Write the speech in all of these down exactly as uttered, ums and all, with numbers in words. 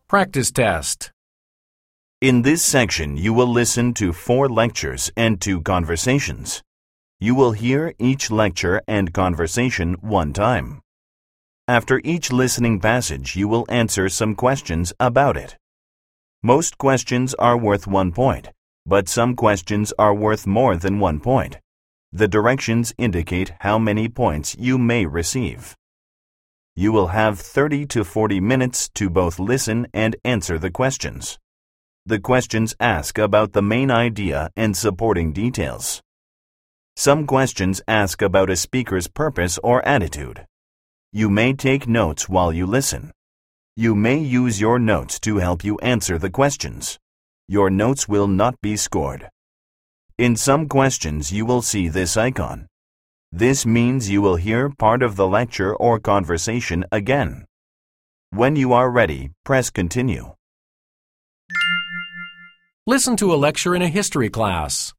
Practice test. In this section, you will listen to four lectures and two conversations. You will hear each lecture and conversation one time. After each listening passage, you will answer some questions about it. Most questions are worth one point, but some questions are worth more than one point. The directions indicate how many points you may receive. You will have thirty to forty minutes to both listen and answer the questions. The questions ask about the main idea and supporting details. Some questions ask about a speaker's purpose or attitude. You may take notes while you listen. You may use your notes to help you answer the questions. Your notes will not be scored. In some questions, you will see this icon. This means you will hear part of the lecture or conversation again. When you are ready, press Continue. Listen to a lecture in a history class.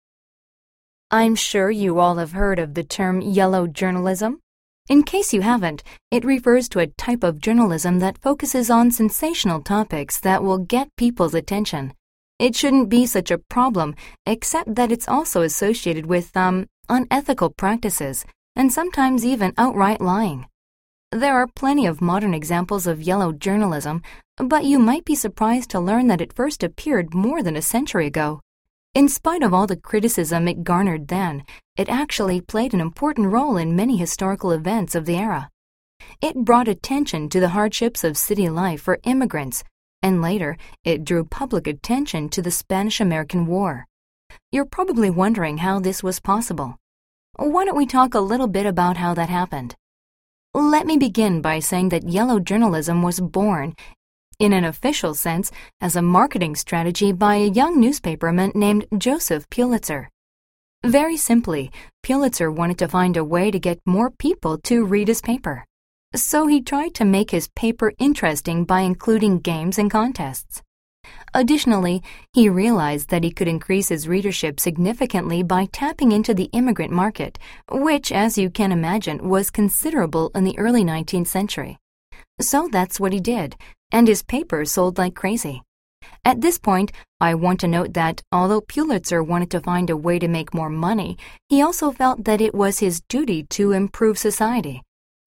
I'm sure you all have heard of the term yellow journalism. In case you haven't, it refers to a type of journalism that focuses on sensational topics that will get people's attention. It shouldn't be such a problem, except that it's also associated with, um, unethical practices, and sometimes even outright lying. There are plenty of modern examples of yellow journalism, but you might be surprised to learn that it first appeared more than a century ago. In spite of all the criticism it garnered then, it actually played an important role in many historical events of the era. It brought attention to the hardships of city life for immigrants, and later it drew public attention to the Spanish-American War. You're probably wondering how this was possible. Why don't we talk a little bit about how that happened? Let me begin by saying that yellow journalism was born, in an official sense, as a marketing strategy by a young newspaperman named Joseph Pulitzer. Very simply, Pulitzer wanted to find a way to get more people to read his paper. So he tried to make his paper interesting by including games and contests. Additionally, he realized that he could increase his readership significantly by tapping into the immigrant market, which, as you can imagine, was considerable in the early nineteenth century. So that's what he did, and his paper sold like crazy. At this point, I want to note that although Pulitzer wanted to find a way to make more money, he also felt that it was his duty to improve society.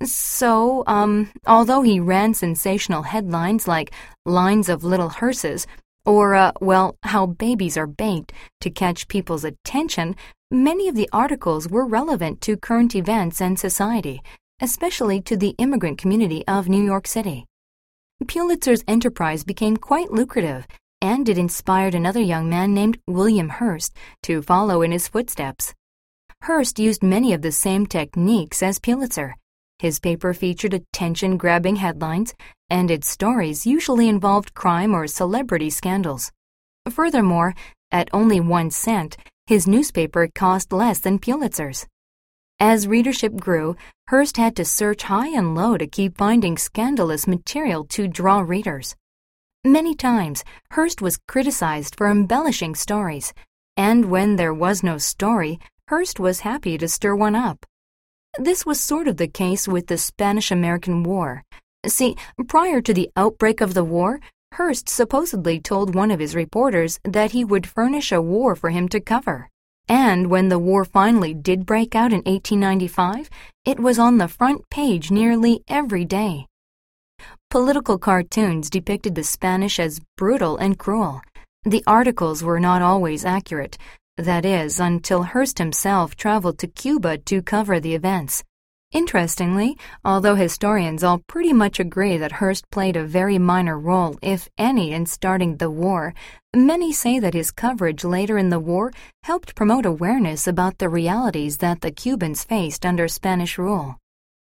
So, um, although he ran sensational headlines like Lines of Little Hearses or, uh, well, How Babies Are Baked to catch people's attention, many of the articles were relevant to current events and society, especially to the immigrant community of New York City. Pulitzer's enterprise became quite lucrative, and it inspired another young man named William Hearst to follow in his footsteps. Hearst used many of the same techniques as Pulitzer. His paper featured attention-grabbing headlines, and its stories usually involved crime or celebrity scandals. Furthermore, at only one cent, his newspaper cost less than Pulitzer's. As readership grew, Hearst had to search high and low to keep finding scandalous material to draw readers. Many times, Hearst was criticized for embellishing stories, and when there was no story, Hearst was happy to stir one up. This was sort of the case with the Spanish-American War. See, prior to the outbreak of the war, Hearst supposedly told one of his reporters that he would furnish a war for him to cover. And when the war finally did break out in eighteen ninety-five, it was on the front page nearly every day. Political cartoons depicted the Spanish as brutal and cruel. The articles were not always accurate. That is, until Hearst himself traveled to Cuba to cover the events. Interestingly, although historians all pretty much agree that Hearst played a very minor role, if any, in starting the war, many say that his coverage later in the war helped promote awareness about the realities that the Cubans faced under Spanish rule.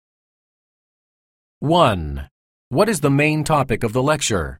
one. What is the main topic of the lecture?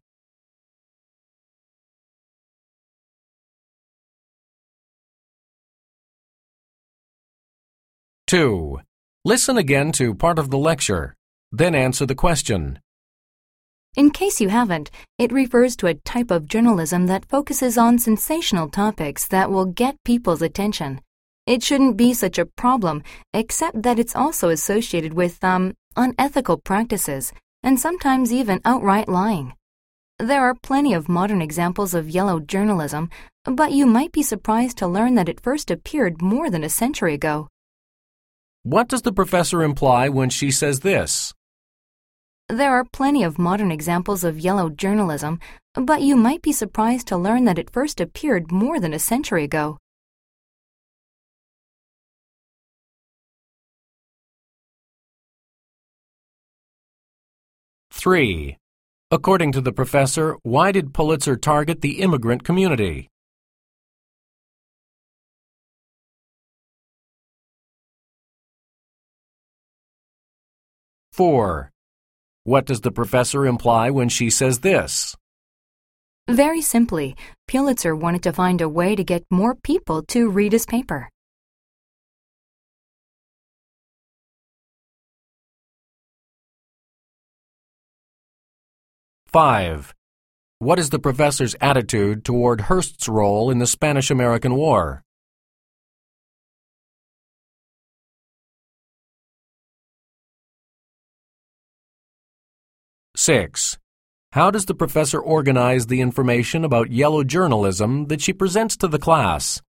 two. Listen again to part of the lecture, then answer the question. In case you haven't, it refers to a type of journalism that focuses on sensational topics that will get people's attention. It shouldn't be such a problem, except that it's also associated with, um, unethical practices, and sometimes even outright lying. There are plenty of modern examples of yellow journalism, but you might be surprised to learn that it first appeared more than a century ago. What does the professor imply when she says this? There are plenty of modern examples of yellow journalism, but you might be surprised to learn that it first appeared more than a century ago. three. According to the professor, why did Pulitzer target the immigrant community? four. What does the professor imply when she says this? Very simply, Pulitzer wanted to find a way to get more people to read his paper. five. What is the professor's attitude toward Hearst's role in the Spanish-American War? six. How does the professor organize the information about yellow journalism that she presents to the class?